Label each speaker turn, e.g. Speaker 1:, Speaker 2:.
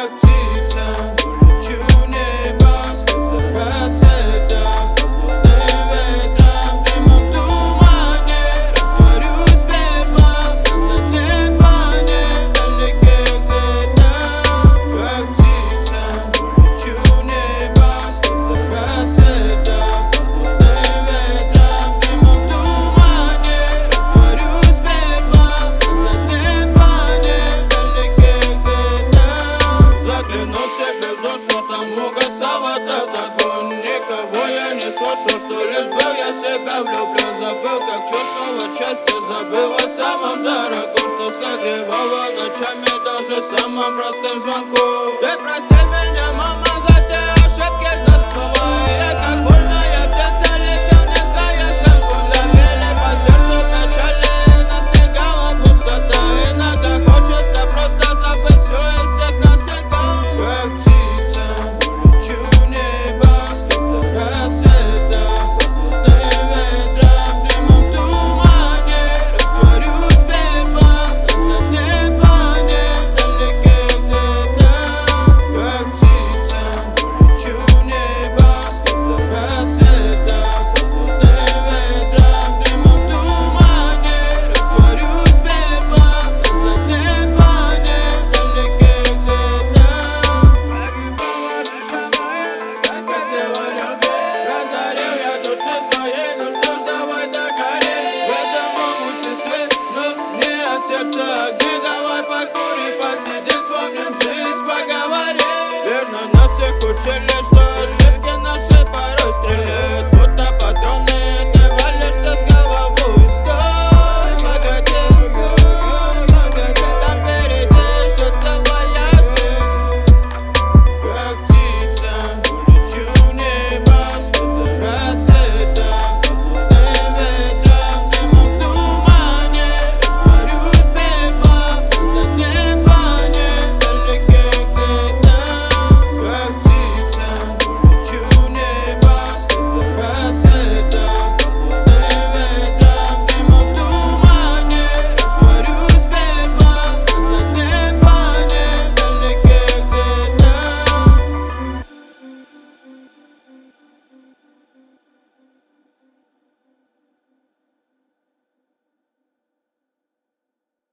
Speaker 1: как птица, улечу в небо, за рассветом, попутным ветром, дымом в тумане, растворюсь пеплом на заднем плане далеких цветов. Как птица, улечу в небо, за рассветом, попутным ветром, дымом в тумане, растворюсь пеплом на заднем плане далеких цветов. Загляну себе в душу, там угасал этот огонь. Никого я не слышу, что лишь был я в себя влюблен. Забыл, как чувствовать счастье, забыл о самом дорогом, что согревало ночами даже самым простым звонком. Ты прости.